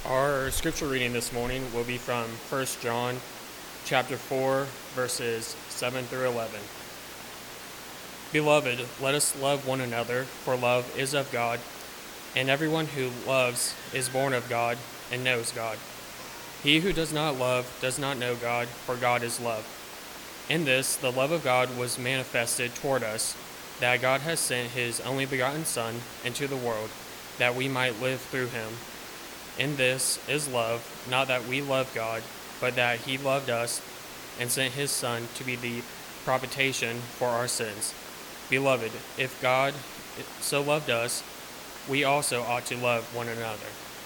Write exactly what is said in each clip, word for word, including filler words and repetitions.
Our scripture reading this morning will be from First John chapter four, verses seven through eleven. Beloved, let us love one another, for love is of God, and everyone who loves is born of God and knows God. He who does not love does not know God, for God is love. In this, the love of God was manifested toward us, that God has sent his only begotten Son into the world, that we might live through him. In this is love, not that we love God, but that he loved us and sent his Son to be the propitiation for our sins. Beloved, if God so loved us, we also ought to love one another.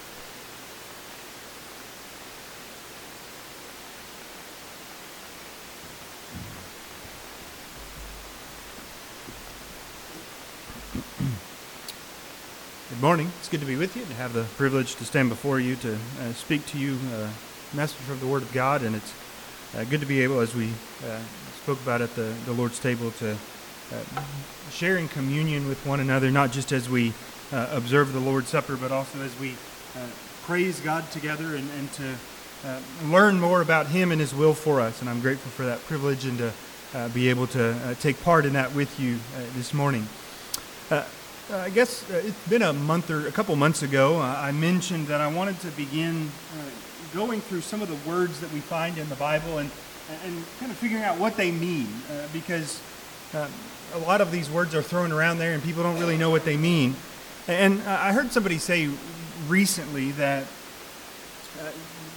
Good morning. It's good to be with you and to have the privilege to stand before you to uh, speak to you uh, a message from the Word of God. And it's uh, good to be able, as we uh, spoke about at the, the Lord's table, to uh, share in communion with one another, not just as we uh, observe the Lord's Supper, but also as we uh, praise God together and, and to uh, learn more about Him and His will for us. And I'm grateful for that privilege and to uh, be able to uh, take part in that with you uh, this morning. Uh, Uh, I guess uh, it's been a month or a couple months ago, uh, I mentioned that I wanted to begin uh, going through some of the words that we find in the Bible and, and kind of figuring out what they mean, uh, because uh, a lot of these words are thrown around there and people don't really know what they mean. And uh, I heard somebody say recently that uh,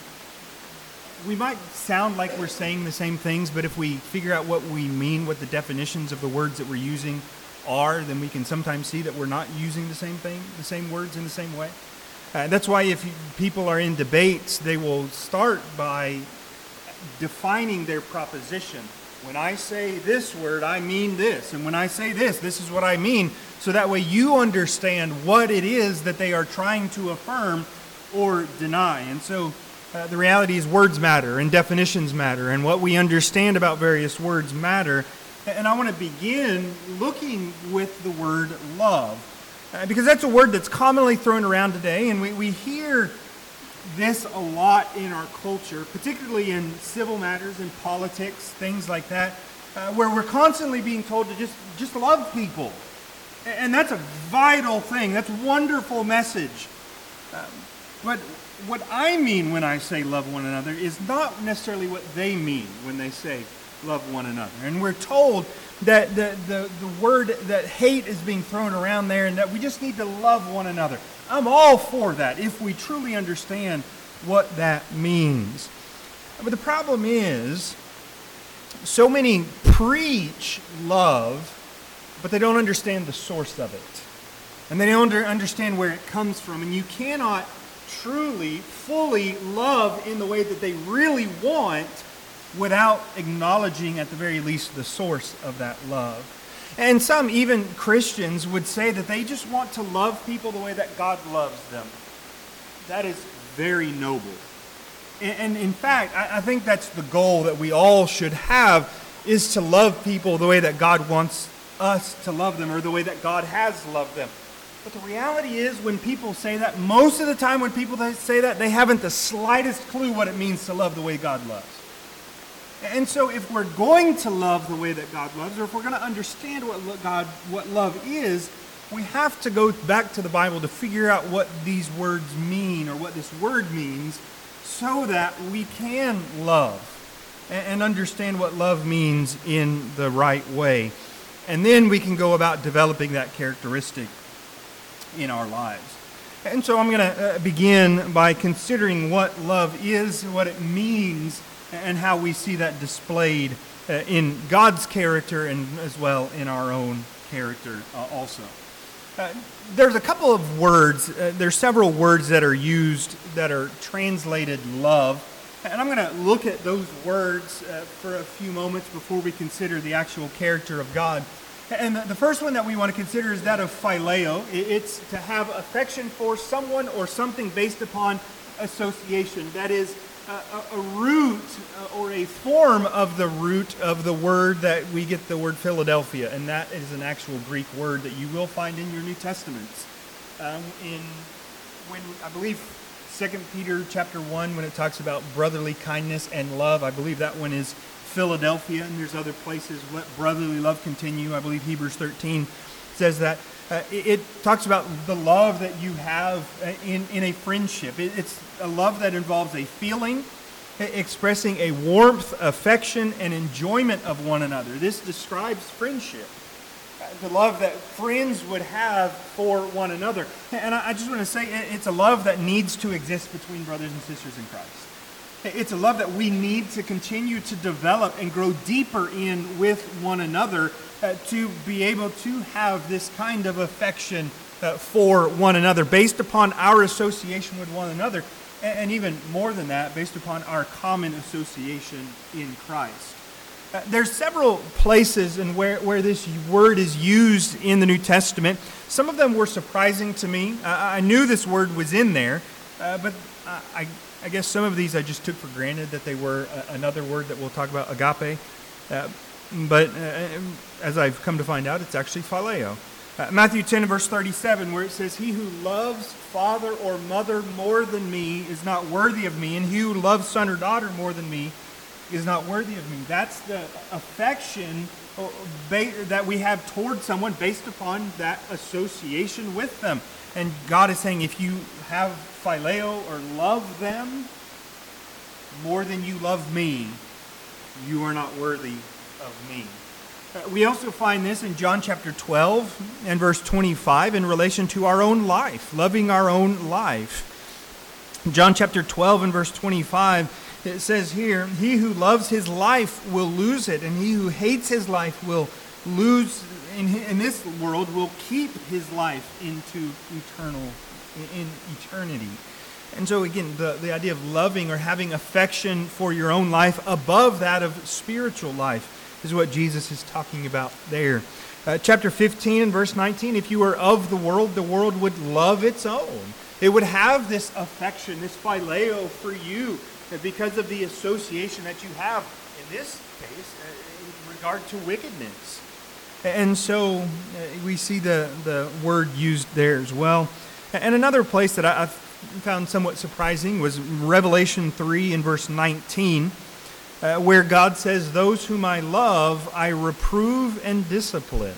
we might sound like we're saying the same things, but if we figure out what we mean, what the definitions of the words that we're using are, then we can sometimes see that we're not using the same thing, the same words in the same way. Uh, that's why if you, people are in debates, they will start by defining their proposition. When I say this word, I mean this. And when I say this, this is what I mean. So that way you understand what it is that they are trying to affirm or deny. And so uh, the reality is words matter and definitions matter, and what we understand about various words matter. And I want to begin looking with the word love, uh, because that's a word that's commonly thrown around today, and we, we hear this a lot in our culture, particularly in civil matters and politics, things like that, uh, where we're constantly being told to just, just love people. And that's a vital thing. That's a wonderful message. Um, but what I mean when I say love one another is not necessarily what they mean when they say love one another. And we're told that the, the, the word that hate is being thrown around there and that we just need to love one another. I'm all for that if we truly understand what that means. But the problem is, so many preach love, but they don't understand the source of it. And they don't understand where it comes from. And you cannot truly, fully love in the way that they really want without acknowledging, at the very least, the source of that love. And some, even Christians, would say that they just want to love people the way that God loves them. That is very noble. And, and in fact, I, I think that's the goal that we all should have, is to love people the way that God wants us to love them, or the way that God has loved them. But the reality is, when people say that, most of the time when people say that, they haven't the slightest clue what it means to love the way God loves. And so if we're going to love the way that God loves, or if we're going to understand what God, what love is, we have to go back to the Bible to figure out what these words mean, or what this word means, so that we can love and understand what love means in the right way. And then we can go about developing that characteristic in our lives. And so I'm going to begin by considering what love is, what it means, and how we see that displayed uh, in God's character and as well in our own character uh, also. Uh, there's a couple of words, uh, there's several words that are used that are translated love. And I'm going to look at those words uh, for a few moments before we consider the actual character of God. And the first one that we want to consider is that of phileo. It's to have affection for someone or something based upon association. That is, a, a root or a form of the root of the word that we get the word Philadelphia, and that is an actual Greek word that you will find in your New Testaments. Um, in when I believe Second Peter chapter one, when it talks about brotherly kindness and love. I believe that one is Philadelphia, and there's other places. Let brotherly love continue. I believe Hebrews thirteen says that. Uh, it, it talks about the love that you have in, in a friendship. It, it's a love that involves a feeling, expressing a warmth, affection, and enjoyment of one another. This describes friendship, the love that friends would have for one another. And I just want to say it's a love that needs to exist between brothers and sisters in Christ. It's a love that we need to continue to develop and grow deeper in with one another uh, to be able to have this kind of affection uh, for one another based upon our association with one another, and, and even more than that, based upon our common association in Christ. Uh, there's several places in where, where this word is used in the New Testament. Some of them were surprising to me. Uh, I knew this word was in there, uh, but I, I I guess some of these I just took for granted that they were uh, another word that we'll talk about, agape. Uh, but uh, as I've come to find out, it's actually phileo. Uh, Matthew ten and verse thirty-seven, where it says, "He who loves father or mother more than me is not worthy of me, and he who loves son or daughter more than me is not worthy of me." That's the affection that we have towards someone based upon that association with them. And God is saying, if you have phileo or love them more than you love me, you are not worthy of me. Uh, we also find this in John chapter twelve and verse twenty-five in relation to our own life, loving our own life. John chapter twelve and verse twenty-five, it says here, "He who loves his life will lose it, and he who hates his life will lose in, in this world will keep his life into eternal in eternity." And so again, the, the idea of loving or having affection for your own life above that of spiritual life is what Jesus is talking about there. Uh, chapter fifteen and verse nineteen, "If you were of the world, the world would love its own." It would have this affection, this phileo for you because of the association that you have, in this case, in regard to wickedness. And so uh, we see the, the word used there as well. And another place that I, I found somewhat surprising was Revelation three and verse nineteen, uh, where God says, "Those whom I love, I reprove and discipline."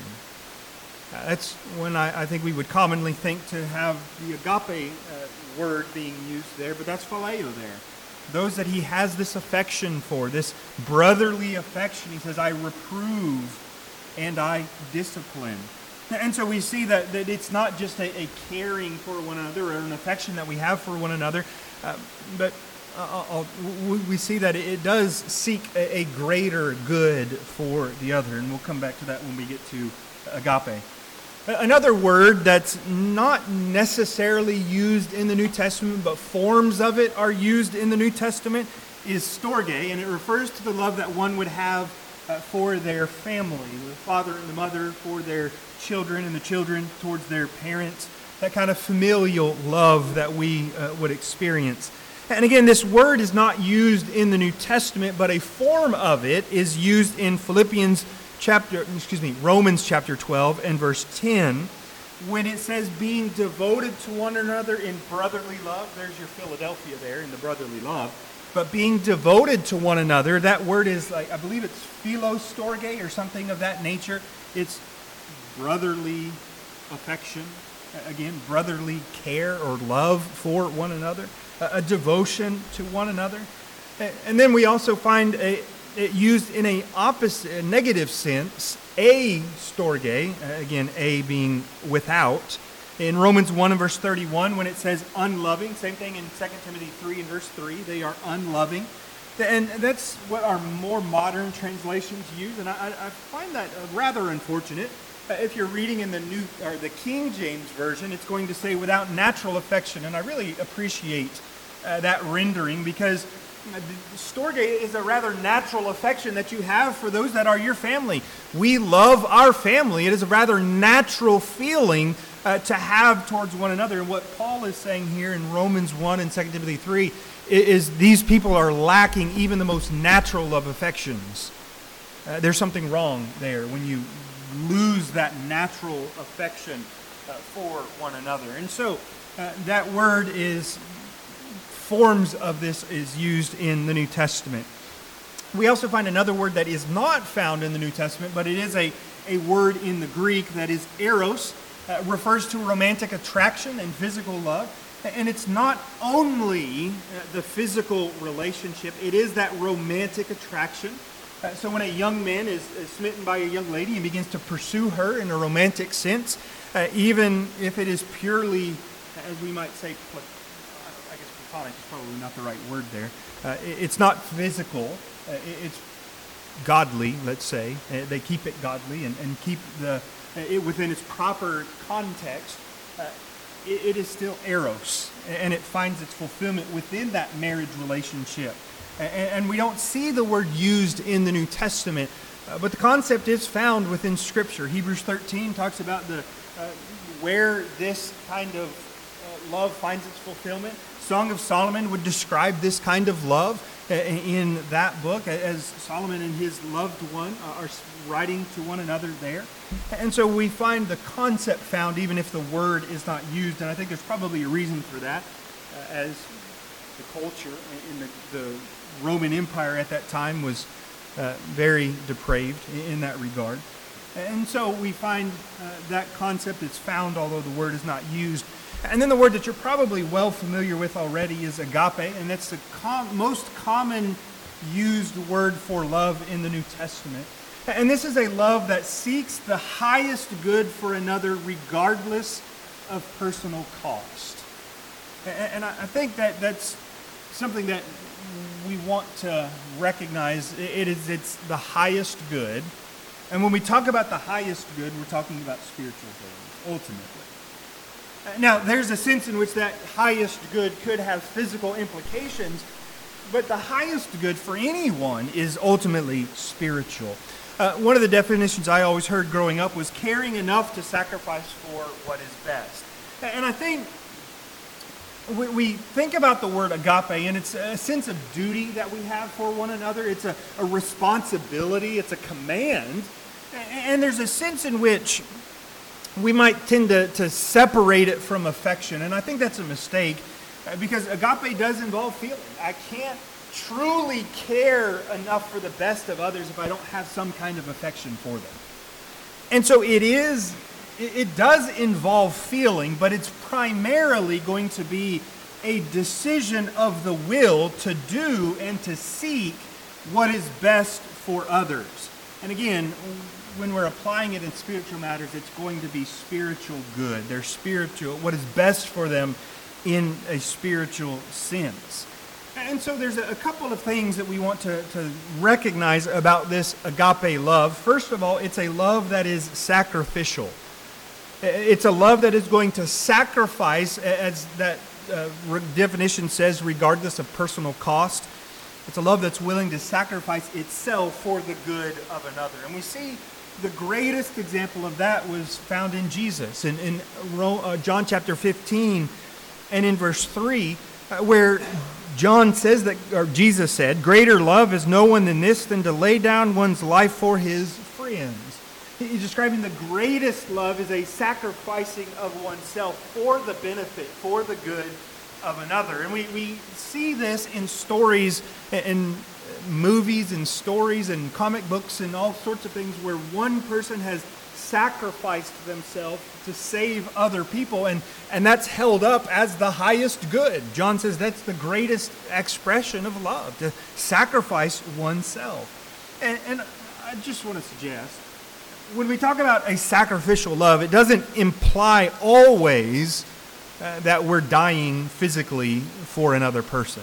Uh, that's when I, I think we would commonly think to have the agape uh, word being used there, but that's phileo there. Those that he has this affection for, this brotherly affection, he says, "I reprove and I discipline." And so we see that, that it's not just a, a caring for one another or an affection that we have for one another, uh, but uh, I'll, we see that it does seek a, a greater good for the other. And we'll come back to that when we get to agape. Another word that's not necessarily used in the New Testament, but forms of it are used in the New Testament, is storge, and it refers to the love that one would have uh, for their family, the father and the mother for their children, and the children towards their parents, that kind of familial love that we uh, would experience. And again, this word is not used in the New Testament, but a form of it is used in Philippians chapter, excuse me, Romans chapter twelve and verse ten, when it says being devoted to one another in brotherly love. There's your Philadelphia there in the brotherly love. But being devoted to one another, that word is like, I believe it's philostorge or something of that nature. It's brotherly affection, again, brotherly care or love for one another, a, a devotion to one another. And then we also find a It used in a opposite, a negative sense, a storge, again, a being without. In Romans one and verse thirty-one, when it says unloving, same thing in Second Timothy three and verse three, they are unloving. And that's what our more modern translations use, and I, I find that rather unfortunate. If you're reading in the new or the King James Version, it's going to say without natural affection, and I really appreciate uh, that rendering, because storge is a rather natural affection that you have for those that are your family. We love our family. It is a rather natural feeling uh, to have towards one another. And what Paul is saying here in Romans one and Second Timothy three is these people are lacking even the most natural of affections. Uh, there's something wrong there when you lose that natural affection uh, for one another. And so uh, that word is forms of this is used in the New Testament. We also find another word that is not found in the New Testament, but it is a, a word in the Greek that is eros, uh, refers to romantic attraction and physical love. And it's not only the physical relationship, it is that romantic attraction. Uh, so when a young man is, is smitten by a young lady and begins to pursue her in a romantic sense, uh, even if it is purely, as we might say, plat- I guess platonic is probably not the right word there. Uh, it, it's not physical, uh, it, it's godly, let's say. Uh, they keep it godly and, and keep the uh, it within its proper context. Uh, it, it is still eros, and it finds its fulfillment within that marriage relationship. And we don't see the word used in the New Testament, uh, but the concept is found within Scripture. Hebrews thirteen talks about the uh, where this kind of uh, love finds its fulfillment. Song of Solomon would describe this kind of love uh, in that book, as Solomon and his loved one are writing to one another there. And so we find the concept found even if the word is not used, and I think there's probably a reason for that, uh, as the culture in the, the Roman Empire at that time was uh, very depraved in that regard. And so we find uh, that concept is found, although the word is not used. And then the word that you're probably well familiar with already is agape, and that's the com- most common used word for love in the New Testament. And this is a love that seeks the highest good for another regardless of personal cost. And I think that that's something that we want to recognize. It is it's the highest good. And when we talk about the highest good, we're talking about spiritual things, ultimately. Now, there's a sense in which that highest good could have physical implications, but the highest good for anyone is ultimately spiritual. Uh, one of the definitions I always heard growing up was caring enough to sacrifice for what is best. And I think we, we think about the word agape, and it's a sense of duty that we have for one another. It's a, a responsibility. It's a command. And there's a sense in which we might tend to, to separate it from affection. And I think that's a mistake, because agape does involve feeling. I can't truly care enough for the best of others if I don't have some kind of affection for them. And so it is, it does involve feeling, but it's primarily going to be a decision of the will to do and to seek what is best for others. And again, when we're applying it in spiritual matters, it's going to be spiritual good. They're spiritual, what is best for them in a spiritual sense. And so there's a couple of things that we want to, to recognize about this agape love. First of all, it's a love that is sacrificial. It's a love that is going to sacrifice, as that uh, definition says, regardless of personal cost. It's a love that's willing to sacrifice itself for the good of another. And we see the greatest example of that was found in Jesus. In, in uh, John chapter fifteen and in verse three, uh, where John says that, or Jesus said, "Greater love is no one than this, than to lay down one's life for his friends." He's describing the greatest love is a sacrificing of oneself for the benefit, for the good of another. And we, we see this in stories, in movies and stories and comic books and all sorts of things where one person has sacrificed themselves to save other people, and, and that's held up as the highest good. John says that's the greatest expression of love, to sacrifice oneself. And, and I just want to suggest, when we talk about a sacrificial love, it doesn't imply always uh, that we're dying physically for another person.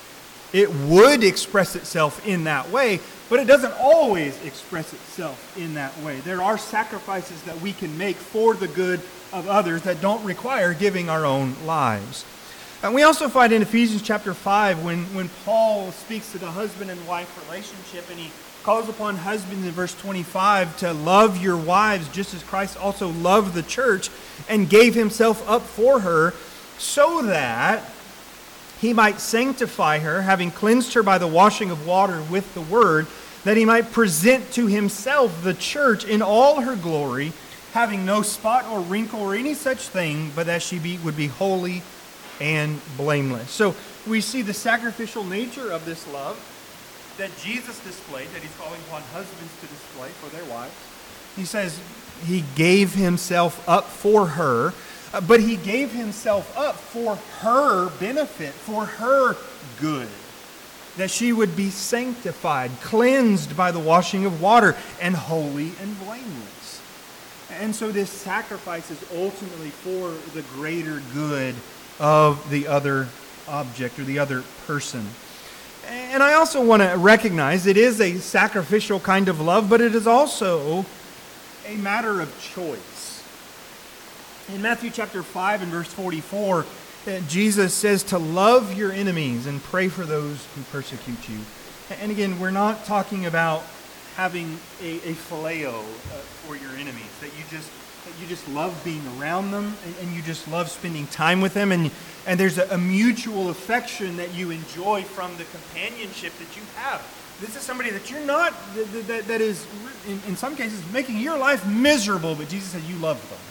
It would express itself in that way, but it doesn't always express itself in that way. There are sacrifices that we can make for the good of others that don't require giving our own lives. And we also find in Ephesians chapter five, when, when Paul speaks to the husband and wife relationship, and he calls upon husbands in verse twenty-five to love your wives just as Christ also loved the church and gave himself up for her, so that he might sanctify her, having cleansed her by the washing of water with the word, that he might present to himself the church in all her glory, having no spot or wrinkle or any such thing, but that she be, would be holy and blameless. So we see the sacrificial nature of this love that Jesus displayed, that he's calling upon husbands to display for their wives. He says he gave himself up for her, uh, but he gave himself up for her benefit, for her good, that she would be sanctified, cleansed by the washing of water, and holy and blameless. And so this sacrifice is ultimately for the greater good of the other object or the other person. And I also want to recognize it is a sacrificial kind of love, but it is also a matter of choice. In Matthew chapter five and verse forty-four, Jesus says to love your enemies and pray for those who persecute you. And again, we're not talking about having a, a phileo uh, for your enemies, that you just that you just love being around them and, and you just love spending time with them, and and there's a, a mutual affection that you enjoy from the companionship that you have. This is somebody that you're not, that, that, that is, in, in some cases, making your life miserable, but Jesus says you love them.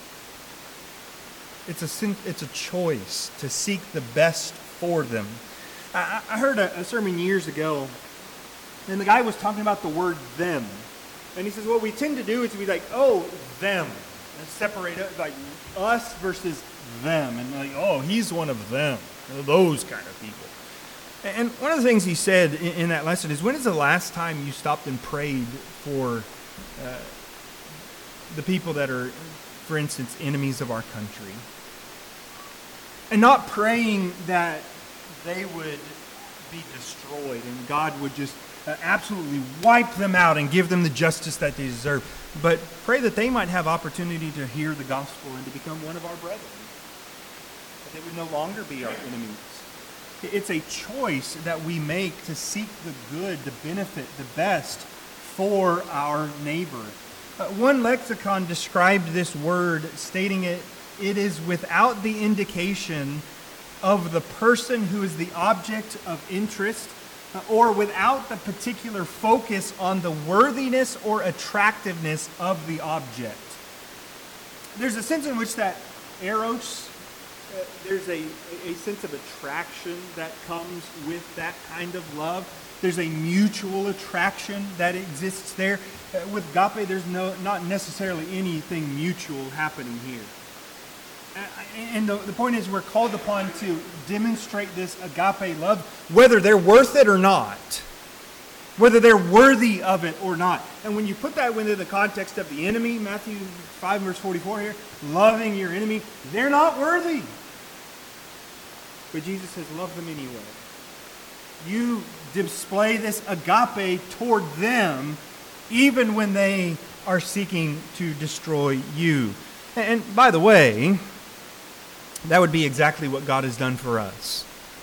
It's a, it's a choice to seek the best for them. I, I heard a, a sermon years ago, and the guy was talking about the word them. And he says, what we tend to do is to be like, oh, them. And separate it, like us versus them. And like, oh, he's one of them. Those kind of people. And one of the things he said in, in that lesson is, when is the last time you stopped and prayed for uh, the people that are, for instance, enemies of our country? And not praying that they would be destroyed and God would just uh, absolutely wipe them out and give them the justice that they deserve. But pray that they might have opportunity to hear the gospel and to become one of our brethren. That they would no longer be our enemies. It's a choice that we make to seek the good, the benefit, the best for our neighbor. Uh, one lexicon described this word, stating it, it is without the indication of the person who is the object of interest, uh, or without the particular focus on the worthiness or attractiveness of the object. There's a sense in which that eros, uh, there's a, a sense of attraction that comes with that kind of love. There's a mutual attraction that exists there. Uh, with agape, there's no not necessarily anything mutual happening here. And the, the point is, we're called upon to demonstrate this agape love, whether they're worth it or not, whether they're worthy of it or not. And when you put that within the context of the enemy, Matthew five verse forty-four here, loving your enemy, they're not worthy. But Jesus says, love them anyway. You display this agape toward them, even when they are seeking to destroy you. And by the way, that would be exactly what God has done for us.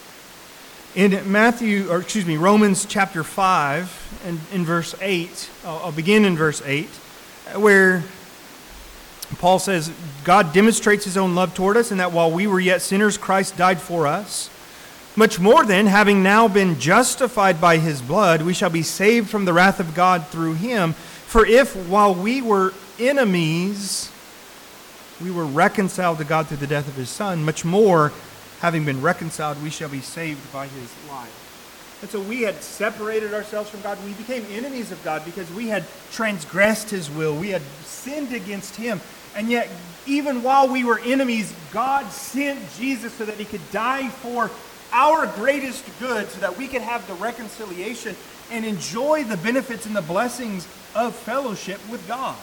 In Matthew, or excuse me, Romans chapter five, and in verse eight, I'll, I'll begin in verse eight, where Paul says, God demonstrates his own love toward us, in that while we were yet sinners, Christ died for us. Much more then, having now been justified by his blood, we shall be saved from the wrath of God through him. For if, while we were enemies, we were reconciled to God through the death of his Son, much more, having been reconciled, we shall be saved by his life. And so we had separated ourselves from God. We became enemies of God because we had transgressed his will. We had sinned against him. And yet, even while we were enemies, God sent Jesus so that he could die for our greatest good, so that we could have the reconciliation and enjoy the benefits and the blessings of fellowship with God.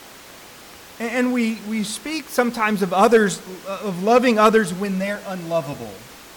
And we, we speak sometimes of others, of loving others when they're unlovable.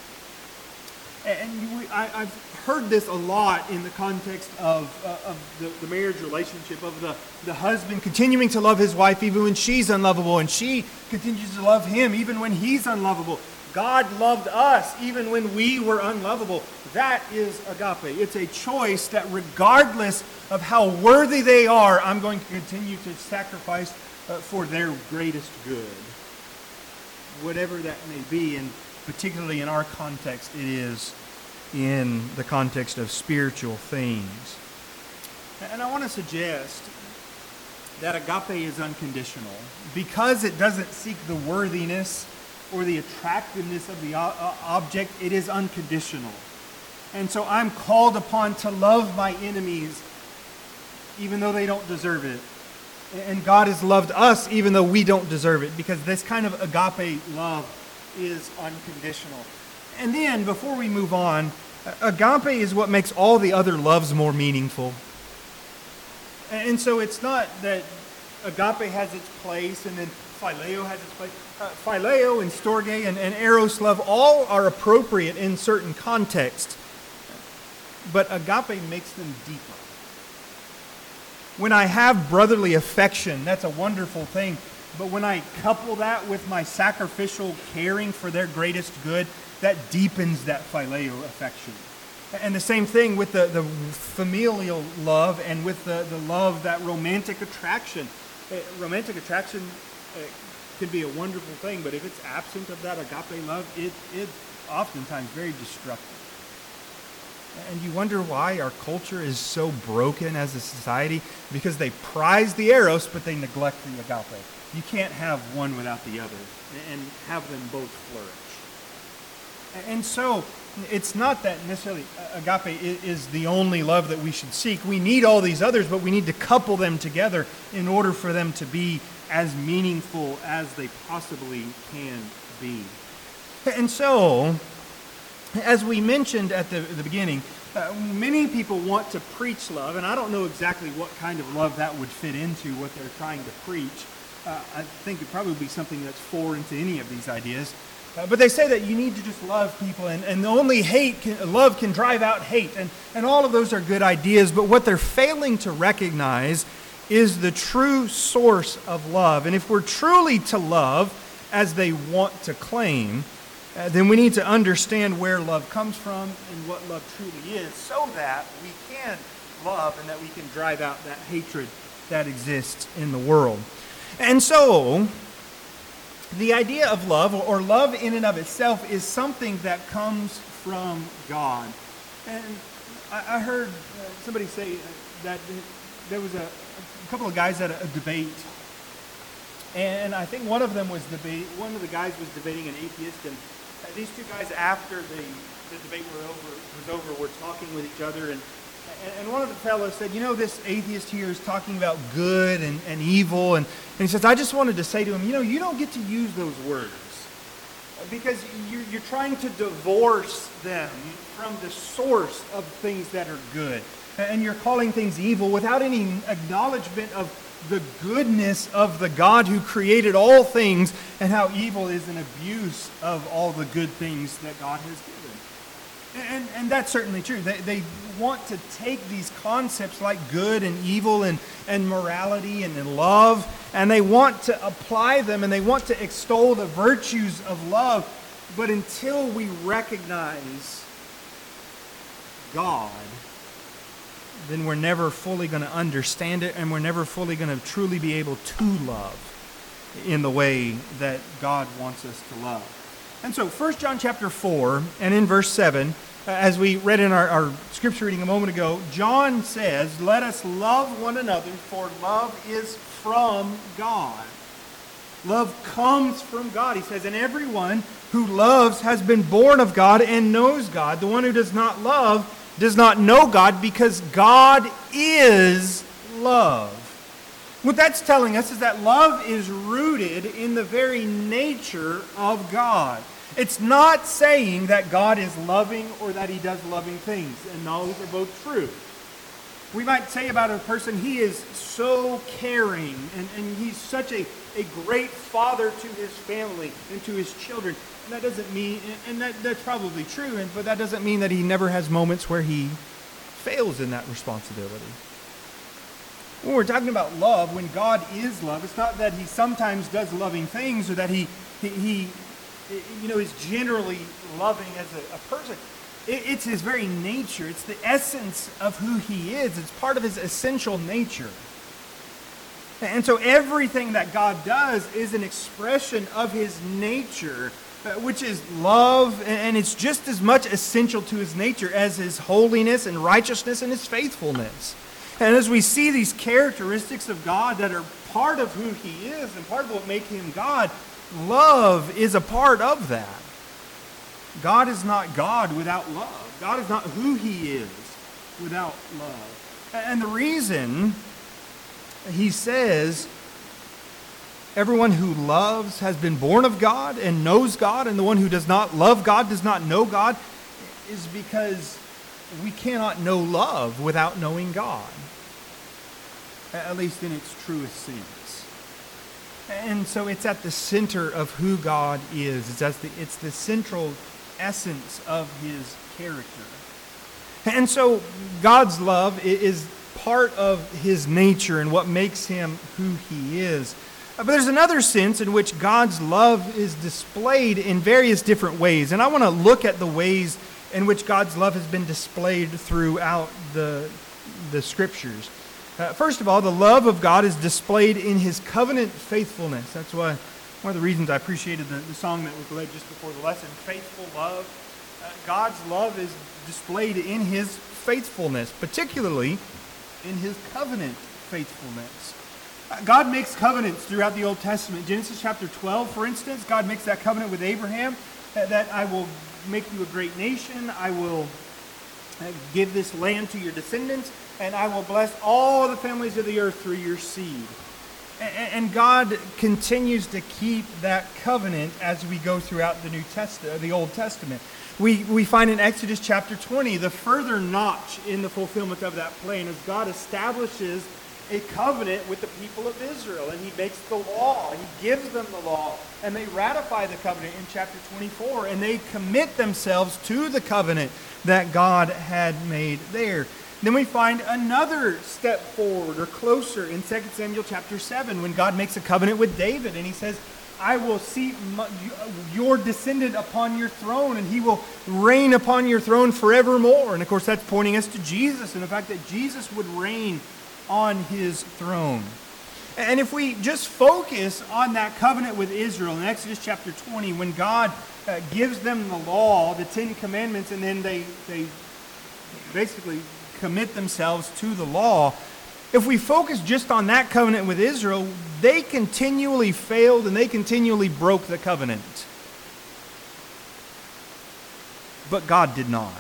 And we, I, I've heard this a lot in the context of, uh, of the, the marriage relationship, of the, the husband continuing to love his wife even when she's unlovable, and she continues to love him even when he's unlovable. God loved us even when we were unlovable. That is agape. It's a choice that regardless of how worthy they are, I'm going to continue to sacrifice Uh, for their greatest good, whatever that may be, and particularly in our context, it is in the context of spiritual things. And I want to suggest that agape is unconditional because it doesn't seek the worthiness or the attractiveness of the o- object. It is unconditional. And so I'm called upon to love my enemies even though they don't deserve it. And God has loved us even though we don't deserve it, because this kind of agape love is unconditional. And then, before we move on, agape is what makes all the other loves more meaningful. And so it's not that agape has its place and then phileo has its place. Uh, phileo and storge and, and eros love all are appropriate in certain contexts, but agape makes them deeper. When I have brotherly affection, that's a wonderful thing. But when I couple that with my sacrificial caring for their greatest good, that deepens that phileo affection. And the same thing with the, the familial love and with the, the love, that romantic attraction. Uh, romantic attraction uh, can be a wonderful thing, but if it's absent of that agape love, it, it's oftentimes very destructive. And you wonder why our culture is so broken as a society, because they prize the eros, but they neglect the agape. You can't have one without the other and have them both flourish. And so it's not that necessarily agape is the only love that we should seek. We need all these others, but we need to couple them together in order for them to be as meaningful as they possibly can be. And so, as we mentioned at the, the beginning, uh, many people want to preach love, and I don't know exactly what kind of love that would fit into what they're trying to preach. Uh, I think it'd probably be something that's foreign to any of these ideas. Uh, but they say that you need to just love people, and, and only hate can, love can drive out hate, and, and all of those are good ideas, but what they're failing to recognize is the true source of love. And if we're truly to love as they want to claim, Uh, then we need to understand where love comes from and what love truly is, so that we can love and that we can drive out that hatred that exists in the world. And so, the idea of love, or love in and of itself, is something that comes from God. And I, I heard uh, somebody say that there was a, a couple of guys at a, a debate, and I think one of them was debate. One of the guys was debating an atheist, and these two guys, after the, the debate were over, was over, were talking with each other, and, and one of the fellows said, you know, this atheist here is talking about good and, and evil, and, and he says, I just wanted to say to him, you know, you don't get to use those words, because you're, you're trying to divorce them from the source of things that are good, and you're calling things evil without any acknowledgement of the goodness of the God who created all things, and how evil is an abuse of all the good things that God has given. And, and that's certainly true. They, they want to take these concepts like good and evil and, and morality and, and love, and they want to apply them, and they want to extol the virtues of love. But until we recognize God, then we're never fully going to understand it, and we're never fully going to truly be able to love in the way that God wants us to love. And so First John chapter four, and in verse seven, as we read in our, our scripture reading a moment ago, John says, let us love one another, for love is from God. Love comes from God. He says, and everyone who loves has been born of God and knows God. The one who does not love does not know God, because God is love. What that's telling us is that love is rooted in the very nature of God. It's not saying that God is loving or that he does loving things, and those are both true. We might say about a person, he is so caring, and, and he's such a, a great father to his family and to his children. And that doesn't mean, and that, that's probably true, and, but that doesn't mean that he never has moments where he fails in that responsibility. When we're talking about love, when God is love, it's not that he sometimes does loving things, or that he, he, he you know, is generally loving as a, a person. It, it's his very nature. It's the essence of who he is. It's part of his essential nature. And so everything that God does is an expression of his nature, uh, which is love, and it's just as much essential to his nature as his holiness and righteousness and his faithfulness. And as we see these characteristics of God that are part of who he is and part of what makes him God, love is a part of that. God is not God without love. God is not who he is without love. And the reason he says everyone who loves has been born of God and knows God, and the one who does not love God does not know God, is because we cannot know love without knowing God, at least in its truest sense. And so it's at the center of who God is. It's, at the, it's the central essence of his character. And so God's love is part of his nature and what makes him who he is. But there's another sense in which God's love is displayed in various different ways. And I want to look at the ways in which God's love has been displayed throughout the, the Scriptures. Uh, first of all, the love of God is displayed in his covenant faithfulness. That's why one of the reasons I appreciated the, the song that was led just before the lesson, Faithful Love. Uh, God's love is displayed in his faithfulness, particularly in his covenant faithfulness. Uh, God makes covenants throughout the Old Testament. Genesis chapter twelve, for instance, God makes that covenant with Abraham, uh, that I will make you a great nation, I will uh, give this land to your descendants, and I will bless all the families of the earth through your seed. And God continues to keep that covenant as we go throughout the New Testament, the Old Testament. We we find in Exodus chapter twenty the further notch in the fulfillment of that plan as God establishes a covenant with the people of Israel, and he makes the law, he gives them the law, and they ratify the covenant in chapter twenty-four, and they commit themselves to the covenant that God had made there. Then we find another step forward or closer in Second Samuel chapter seven when God makes a covenant with David, and he says, I will seat your descendant upon your throne, and he will reign upon your throne forevermore. And of course that's pointing us to Jesus and the fact that Jesus would reign on his throne. And if we just focus on that covenant with Israel in Exodus chapter twenty, when God uh, gives them the law, the Ten Commandments, and then they, they basically commit themselves to the law, if we focus just on that covenant with Israel, they continually failed and they continually broke the covenant. But God did not.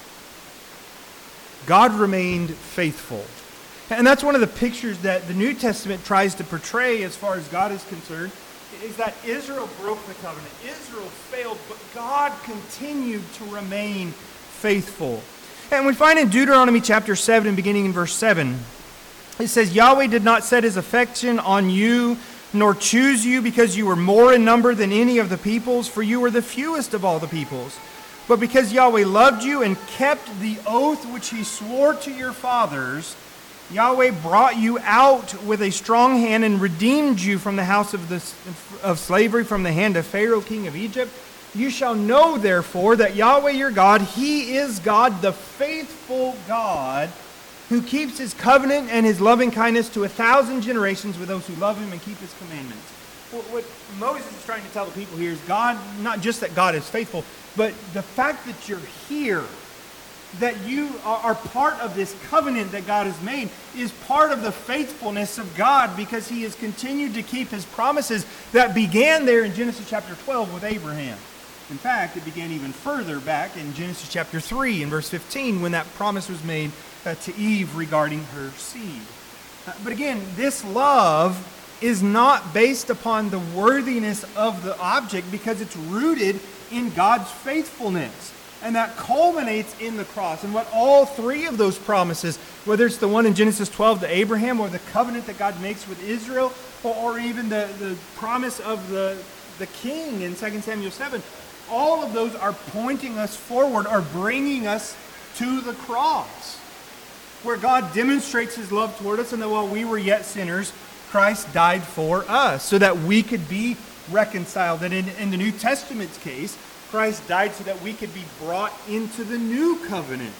God remained faithful. And that's one of the pictures that the New Testament tries to portray as far as God is concerned, is that Israel broke the covenant. Israel failed, but God continued to remain faithful. And we find in Deuteronomy chapter seven, beginning in verse seven, it says, Yahweh did not set his affection on you, nor choose you because you were more in number than any of the peoples, for you were the fewest of all the peoples. But because Yahweh loved you and kept the oath which he swore to your fathers, Yahweh brought you out with a strong hand and redeemed you from the house of, the, of slavery, from the hand of Pharaoh, king of Egypt. You shall know, therefore, that Yahweh your God, he is God, the faithful God, who keeps his covenant and his loving kindness to a thousand generations with those who love him and keep his commandments. What Moses is trying to tell the people here is God, not just that God is faithful, but the fact that you're here, that you are part of this covenant that God has made, is part of the faithfulness of God, because he has continued to keep his promises that began there in Genesis chapter twelve with Abraham. In fact, it began even further back in Genesis chapter three and verse fifteen when that promise was made uh, to Eve regarding her seed. Uh, but again, this love is not based upon the worthiness of the object, because it's rooted in God's faithfulness. And that culminates in the cross. And what all three of those promises, whether it's the one in Genesis twelve to Abraham, or the covenant that God makes with Israel, or, or even the, the promise of the, the king in Second Samuel seven, all of those are pointing us forward, are bringing us to the cross, where God demonstrates his love toward us, and that while we were yet sinners, Christ died for us so that we could be reconciled. And in, in the New Testament's case, Christ died so that we could be brought into the new covenant,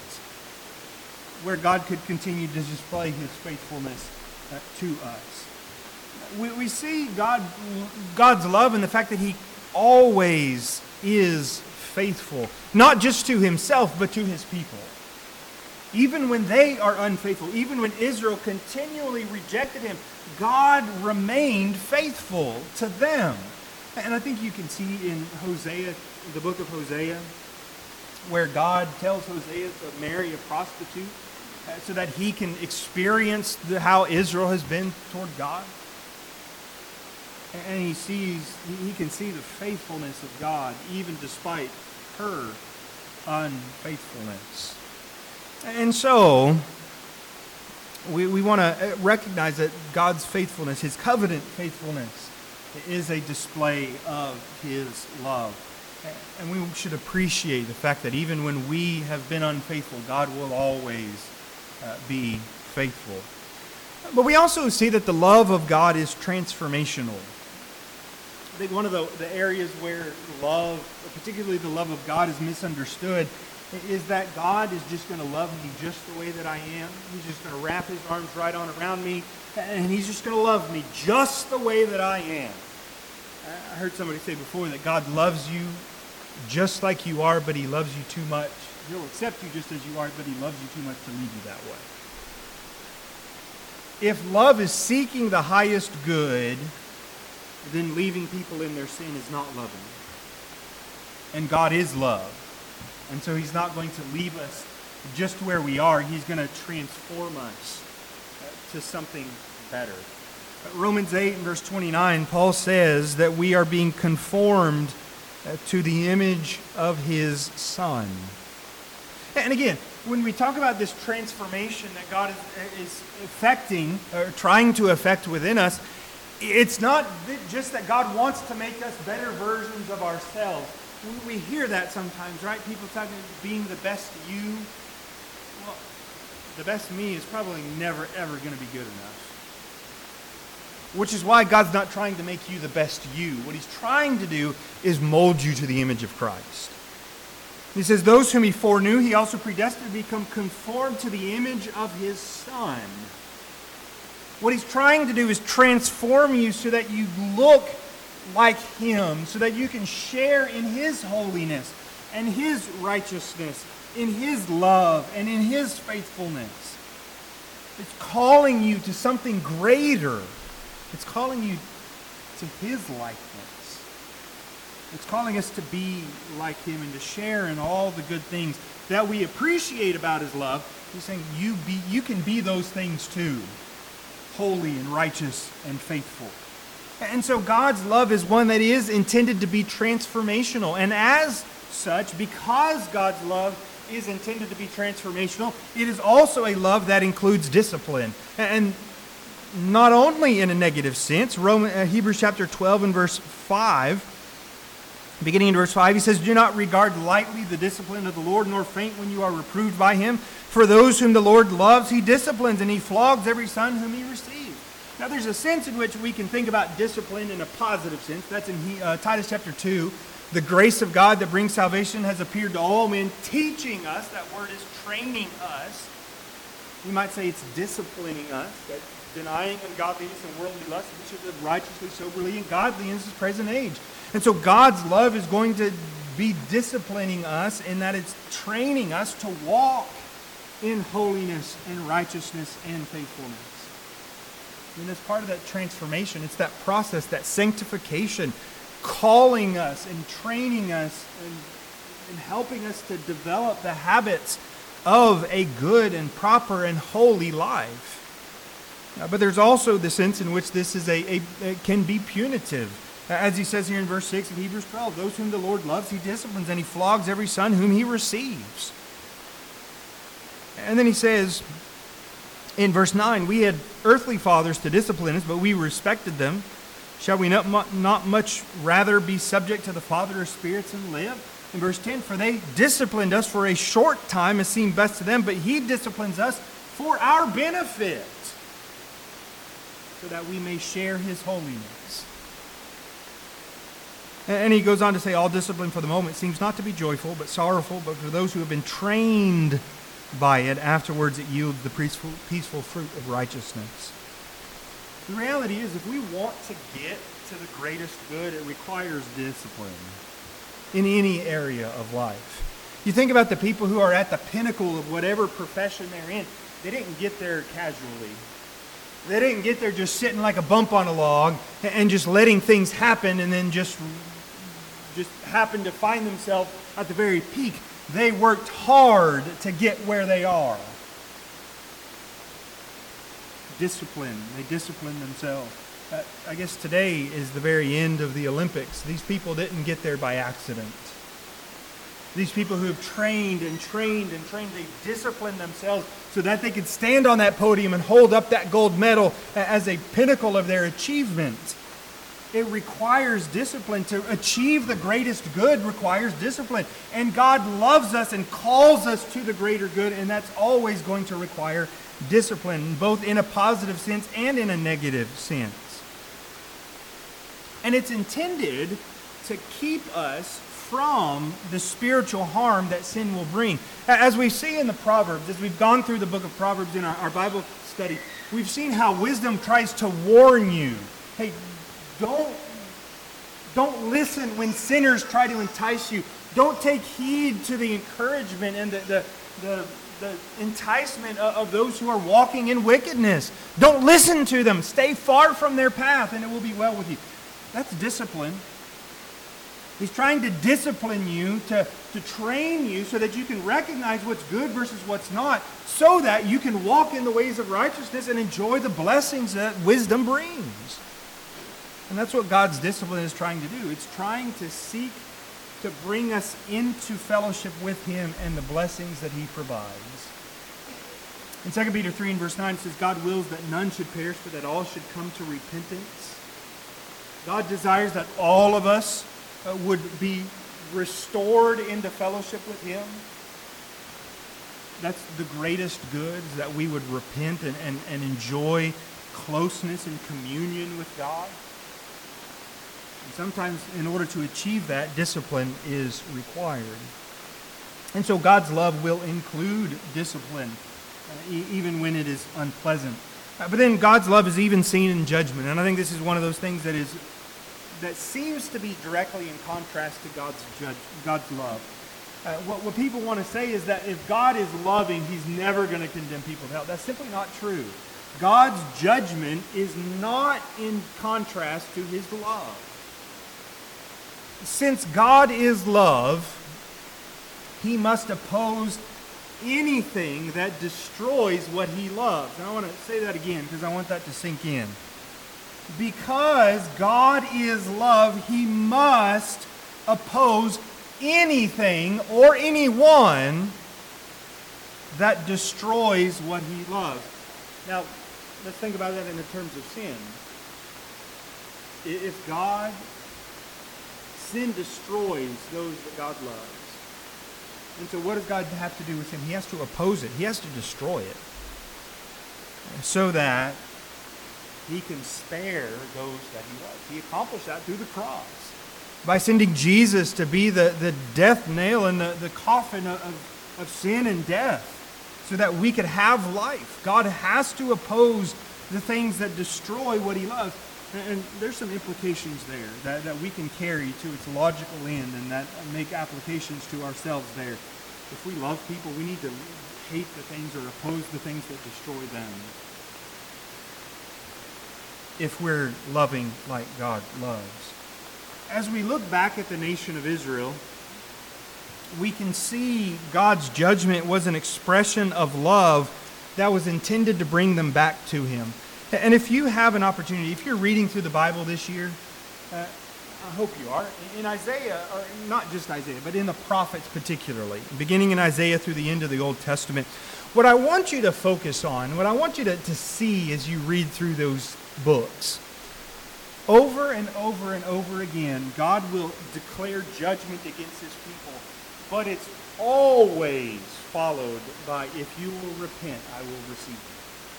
where God could continue to display his faithfulness uh, to us. We, we see God, God's love in the fact that he always is faithful, not just to himself, but to his people. Even when they are unfaithful, even when Israel continually rejected him, God remained faithful to them. And I think you can see in Hosea, the book of Hosea, where God tells Hosea to marry a prostitute uh, so that he can experience the, how Israel has been toward God. And he sees, he can see the faithfulness of God even despite her unfaithfulness. And so, we, we want to recognize that God's faithfulness, his covenant faithfulness, is a display of his love. And we should appreciate the fact that even when we have been unfaithful, God will always uh, be faithful. But we also see that the love of God is transformational. I think one of the, the areas where love, particularly the love of God, is misunderstood is that God is just going to love me just the way that I am. He's just going to wrap his arms right on around me, and he's just going to love me just the way that I am. I heard somebody say before that God loves you just like you are, but he loves you too much. He'll accept you just as you are, but he loves you too much to leave you that way. If love is seeking the highest good, then leaving people in their sin is not loving. And God is love. And so he's not going to leave us just where we are. He's going to transform us to something better. Romans eight and verse twenty-nine, Paul says that we are being conformed to the image of his Son. And again, when we talk about this transformation that God is, is effecting, or trying to effect within us, it's not just that God wants to make us better versions of ourselves. We hear that sometimes, right? People talking about being the best you. Well, the best me is probably never, ever going to be good enough. Which is why God's not trying to make you the best you. What he's trying to do is mold you to the image of Christ. He says, those whom he foreknew, he also predestined to become conformed to the image of his Son. What he's trying to do is transform you so that you look like him, so that you can share in his holiness and his righteousness, in his love and in his faithfulness. It's calling you to something greater. It's calling you to his likeness. It's calling us to be like him and to share in all the good things that we appreciate about his love. He's saying you be, you can be those things too. Holy and righteous and faithful. And so God's love is one that is intended to be transformational. And as such, because God's love is intended to be transformational, it is also a love that includes discipline. And not only in a negative sense. Roman, uh, Hebrews chapter twelve and verse five, beginning in verse five, he says, do not regard lightly the discipline of the Lord, nor faint when you are reproved by him. For those whom the Lord loves, he disciplines, and he flogs every son whom he receives. Now, there's a sense in which we can think about discipline in a positive sense. That's in uh, Titus chapter two. The grace of God that brings salvation has appeared to all men, teaching us. That word is training us. You might say it's disciplining us. That denying ungodliness and worldly lust, we should live righteously, soberly, and godly in this present age. And so God's love is going to be disciplining us in that it's training us to walk in holiness and righteousness and faithfulness. And as part of that transformation, it's that process, that sanctification, calling us and training us and, and helping us to develop the habits of a good and proper and holy life. Uh, but there's also the sense in which this is a, a it can be punitive. As he says here in verse six of Hebrews twelve, those whom the Lord loves, he disciplines, and he flogs every son whom he receives. And then he says in verse nine, we had earthly fathers to discipline us, but we respected them. Shall we not, not much rather be subject to the Father of spirits and live? In verse ten, for they disciplined us for a short time as seemed best to them, but he disciplines us for our benefit, so that we may share his holiness. And he goes on to say, all discipline for the moment seems not to be joyful, but sorrowful, but for those who have been trained by it, afterwards it yields the peaceful, peaceful fruit of righteousness. The reality is, if we want to get to the greatest good, it requires discipline in any area of life. You think about the people who are at the pinnacle of whatever profession they're in. They didn't get there casually. They didn't get there just sitting like a bump on a log and just letting things happen and then just, just happen to find themselves at the very peak. They worked hard to get where they are. Discipline. They disciplined themselves. Uh, I guess today is the very end of the Olympics. These people didn't get there by accident. These people who have trained and trained and trained, they disciplined themselves so that they could stand on that podium and hold up that gold medal as a pinnacle of their achievement. It requires discipline. To achieve the greatest good requires discipline. And God loves us and calls us to the greater good, and that's always going to require discipline, both in a positive sense and in a negative sense. And it's intended to keep us from the spiritual harm that sin will bring. As we see in the Proverbs, as we've gone through the book of Proverbs in our, our Bible study, we've seen how wisdom tries to warn you. Hey, don't, don't listen when sinners try to entice you. Don't take heed to the encouragement and the, the, the, the enticement of, of those who are walking in wickedness. Don't listen to them. Stay far from their path and it will be well with you. That's discipline. He's trying to discipline you, to, to train you so that you can recognize what's good versus what's not, so that you can walk in the ways of righteousness and enjoy the blessings that wisdom brings. And that's what God's discipline is trying to do. It's trying to seek to bring us into fellowship with Him and the blessings that He provides. In Second Peter three and verse nine, it says, God wills that none should perish, but that all should come to repentance. God desires that all of us Uh, would be restored into fellowship with Him. That's the greatest good, is that we would repent and, and, and enjoy closeness and communion with God. And sometimes in order to achieve that, discipline is required. And so God's love will include discipline, uh, e- even when it is unpleasant. Uh, but then God's love is even seen in judgment. And I think this is one of those things that is that seems to be directly in contrast to God's judge, God's love. Uh, what, what people want to say is that if God is loving, He's never going to condemn people to hell. That's simply not true. God's judgment is not in contrast to His love. Since God is love, He must oppose anything that destroys what He loves. And I want to say that again because I want that to sink in. Because God is love, He must oppose anything or anyone that destroys what He loves. Now, let's think about that in the terms of sin. If God, sin destroys those that God loves. And so what does God have to do with sin? He has to oppose it. He has to destroy it. So that He can spare those that He loves. He accomplished that through the cross. By sending Jesus to be the, the death nail in the, the coffin of, of sin and death so that we could have life. God has to oppose the things that destroy what He loves. And, and there's some implications there that, that we can carry to its logical end and that make applications to ourselves there. If we love people, we need to hate the things or oppose the things that destroy them. If we're loving like God loves. As we look back at the nation of Israel, we can see God's judgment was an expression of love that was intended to bring them back to Him. And if you have an opportunity, if you're reading through the Bible this year, uh, I hope you are, in Isaiah, or not just Isaiah, but in the prophets particularly, beginning in Isaiah through the end of the Old Testament, what I want you to focus on, what I want you to, to see as you read through those books, over and over and over again, God will declare judgment against His people, but it's always followed by, if you will repent, I will receive you.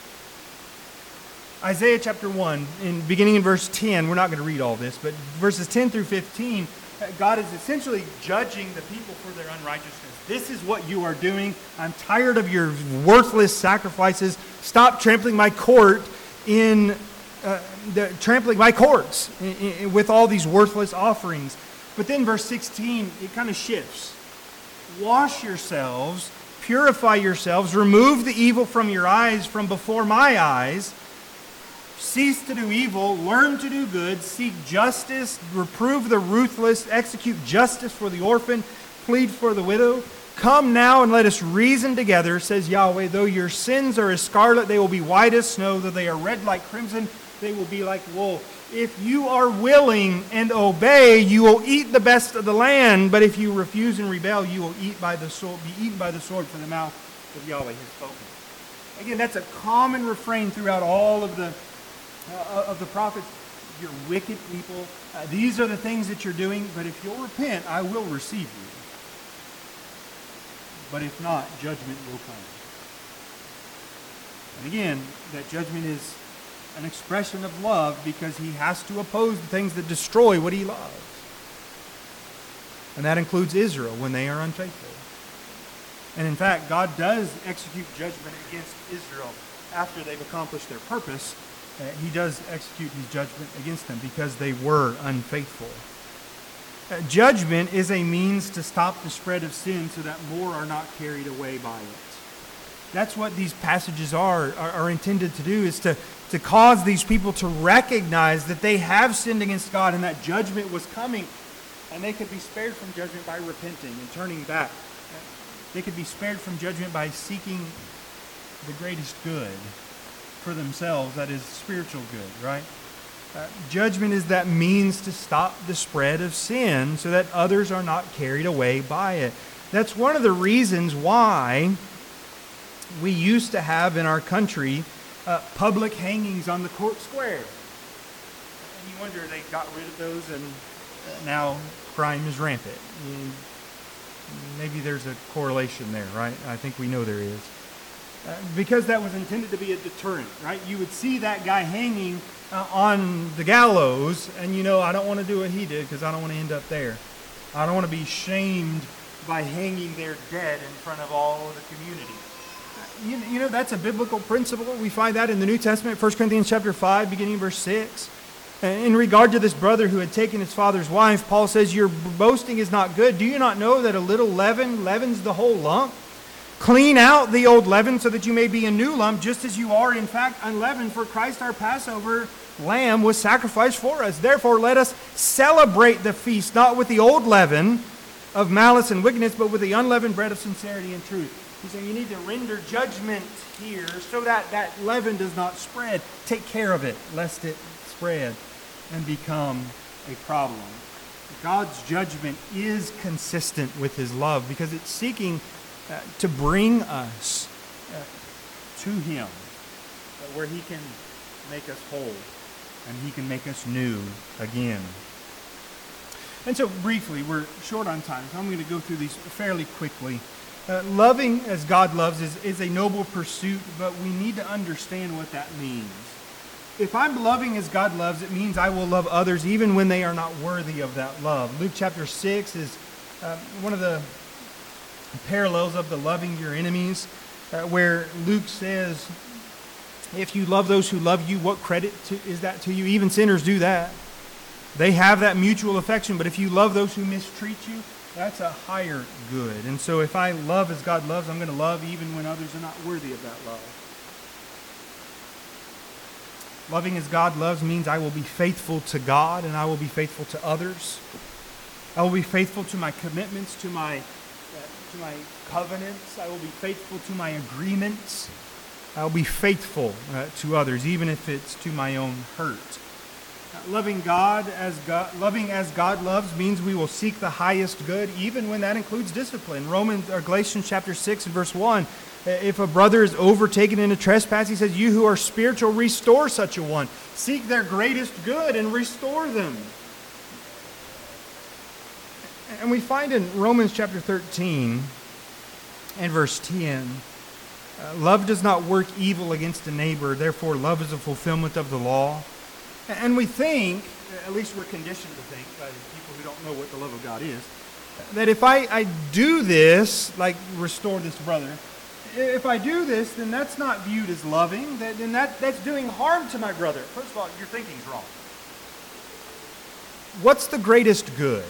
Isaiah chapter one, in beginning in verse ten, we're not going to read all this, but verses ten through fifteen, God is essentially judging the people for their unrighteousness. This is what you are doing. I'm tired of your worthless sacrifices. Stop trampling my court in uh, the, trampling my courts in, in, with all these worthless offerings. But then verse sixteen, it kind of shifts. Wash yourselves, purify yourselves, remove the evil from your eyes, from before my eyes. Cease to do evil, learn to do good, seek justice, reprove the ruthless, execute justice for the orphan, plead for the widow. Come now and let us reason together, says Yahweh. Though your sins are as scarlet, they will be white as snow. Though they are red like crimson, they will be like wool. If you are willing and obey, you will eat the best of the land. But if you refuse and rebel, you will eat by the sword, be eaten by the sword, for the mouth of Yahweh has spoken. Again, that's a common refrain throughout all of the uh, of the prophets. You're wicked people. Uh, these are the things that you're doing. But if you'll repent, I will receive you. But if not, judgment will come. And again, that judgment is an expression of love because he has to oppose the things that destroy what he loves. And that includes Israel when they are unfaithful. And in fact, God does execute judgment against Israel after they've accomplished their purpose. Uh, he does execute his judgment against them because they were unfaithful. Uh, judgment is a means to stop the spread of sin so that more are not carried away by it. That's what these passages are, are, are intended to do, is to, to cause these people to recognize that they have sinned against God and that judgment was coming. And they could be spared from judgment by repenting and turning back. They could be spared from judgment by seeking the greatest good for themselves, that is spiritual good, right? Uh, judgment is that means to stop the spread of sin so that others are not carried away by it. That's one of the reasons why we used to have in our country uh, public hangings on the court square. And you wonder, they got rid of those and now crime is rampant. You, maybe there's a correlation there, right? I think we know there is. Uh, because that was intended to be a deterrent, right? You would see that guy hanging uh, on the gallows, and you know, I don't want to do what he did because I don't want to end up there. I don't want to be shamed by hanging there dead in front of all of the community. Uh, you, you know, that's a biblical principle. We find that in the New Testament, First Corinthians chapter five, beginning verse six. In regard to this brother who had taken his father's wife, Paul says, your boasting is not good. Do you not know that a little leaven leavens the whole lump? Clean out the old leaven so that you may be a new lump, just as you are in fact unleavened. For Christ our Passover lamb was sacrificed for us. Therefore let us celebrate the feast, not with the old leaven of malice and wickedness, but with the unleavened bread of sincerity and truth. He's saying you need to render judgment here so that that leaven does not spread. Take care of it, lest it spread and become a problem. God's judgment is consistent with his love because it's seeking uh, to bring us uh, to him, uh, where he can make us whole and he can make us new again. And so briefly, we're short on time, so I'm going to go through these fairly quickly. Uh, loving as God loves is, is a noble pursuit, but we need to understand what that means. If I'm loving as God loves, it means I will love others even when they are not worthy of that love. Luke chapter six is uh, one of the parallels of the loving your enemies, uh, where Luke says, if you love those who love you, what credit to, is that to you? Even sinners do that. They have that mutual affection, but if you love those who mistreat you, that's a higher good. And so if I love as God loves, I'm going to love even when others are not worthy of that love. Loving as God loves means I will be faithful to God and I will be faithful to others. I will be faithful to my commitments, to my, uh, to my covenants. I will be faithful to my agreements. I will be faithful uh, to others, even if it's to my own hurt. Uh, loving God as God, loving as God loves means we will seek the highest good, even when that includes discipline. Romans or Galatians chapter six and verse one. If a brother is overtaken in a trespass, he says, you who are spiritual, restore such a one. Seek their greatest good and restore them. And we find in Romans chapter thirteen and verse ten, uh, love does not work evil against a neighbor, therefore love is a fulfillment of the law. And we think, at least we're conditioned to think, by people who don't know what the love of God is, that if I, I do this, like restore this brother, if I do this, then that's not viewed as loving. That, then that, that's doing harm to my brother. First of all, your thinking's wrong. What's the greatest good?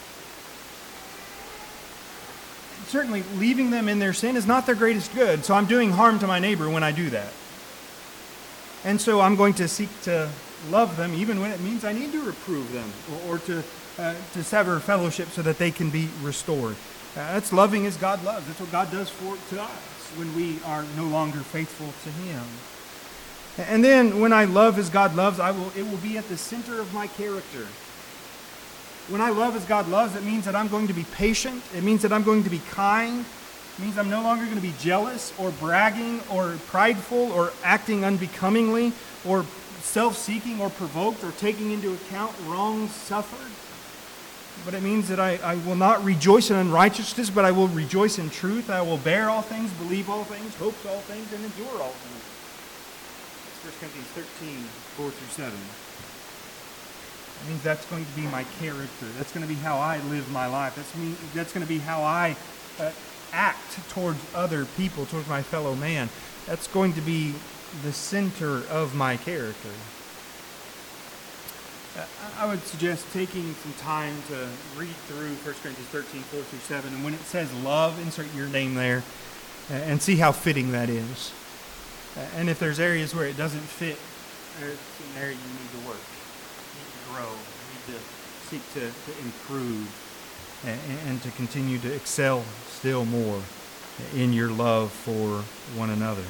Certainly, leaving them in their sin is not their greatest good. So I'm doing harm to my neighbor when I do that. And so I'm going to seek to love them even when it means I need to reprove them or, or to, uh, to sever fellowship so that they can be restored. Uh, that's loving as God loves. That's what God does for to us when we are no longer faithful to Him. And then when I love as God loves, I will, it will be at the center of my character. When I love as God loves, it means that I'm going to be patient. It means that I'm going to be kind. It means I'm no longer going to be jealous or bragging or prideful or acting unbecomingly or self-seeking or provoked or taking into account wrongs suffered. But it means that I, I will not rejoice in unrighteousness, but I will rejoice in truth. I will bear all things, believe all things, hope all things, and endure all things. That's First Corinthians thirteen, four through seven. It means that's going to be my character. That's going to be how I live my life. That's me. That's going to be how I uh, act towards other people, towards my fellow man. That's going to be the center of my character. Uh, I would suggest taking some time to read through First Corinthians thirteen, four through seven, and when it says love, insert your name there, uh, and see how fitting that is. Uh, and if there's areas where it doesn't fit, there's an area you need to work. Grow, need to seek to, to improve and, and to continue to excel still more in your love for one another.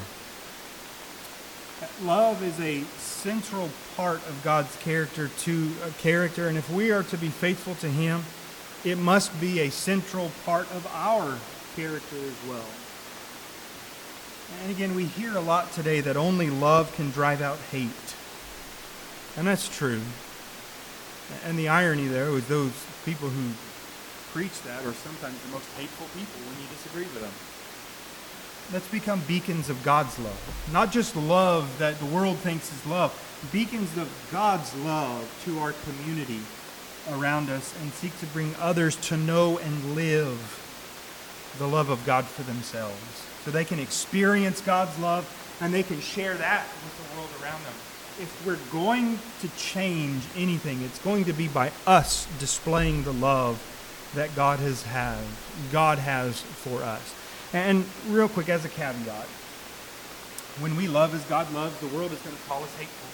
Love is a central part of God's character to uh, character, and if we are to be faithful to Him, it must be a central part of our character as well. And again, we hear a lot today that only love can drive out hate, and that's true. And the irony there is those people who preach that are sometimes the most hateful people when you disagree with them. Let's become beacons of God's love. Not just love that the world thinks is love. Beacons of God's love to our community around us and seek to bring others to know and live the love of God for themselves. So they can experience God's love and they can share that with the world around them. If we're going to change anything, it's going to be by us displaying the love that God has had, God has for us. And real quick, as a caveat, when we love as God loves, the world is going to call us hateful.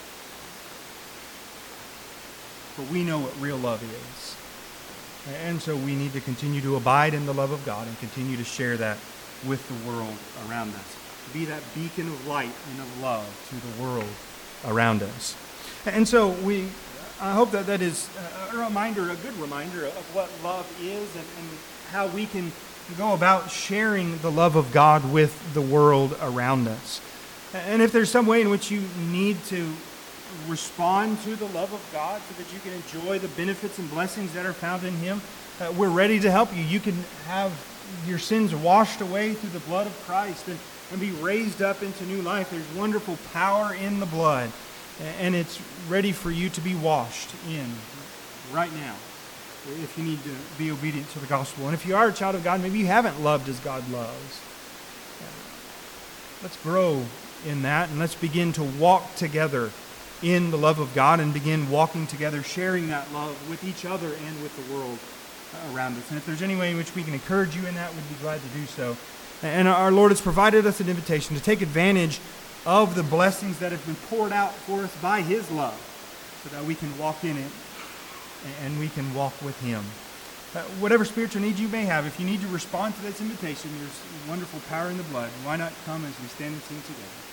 But we know what real love is. And so we need to continue to abide in the love of God and continue to share that with the world around us. Be that beacon of light and of love to the world around us. And so we, I hope that that is a reminder, a good reminder of what love is and, and how we can go about sharing the love of God with the world around us. And if there's some way in which you need to respond to the love of God so that you can enjoy the benefits and blessings that are found in Him, uh, we're ready to help you. You can have your sins washed away through the blood of Christ and and be raised up into new life. There's wonderful power in the blood, and it's ready for you to be washed in right now if you need to be obedient to the gospel. And if you are a child of God, maybe you haven't loved as God loves. Let's grow in that, and let's begin to walk together in the love of God and begin walking together, sharing that love with each other and with the world around us. And if there's any way in which we can encourage you in that, we'd be glad to do so. And our Lord has provided us an invitation to take advantage of the blessings that have been poured out for us by His love so that we can walk in it and we can walk with Him. Uh, whatever spiritual needs you may have, if you need to respond to this invitation, there's wonderful power in the blood. Why not come as we stand and sing together?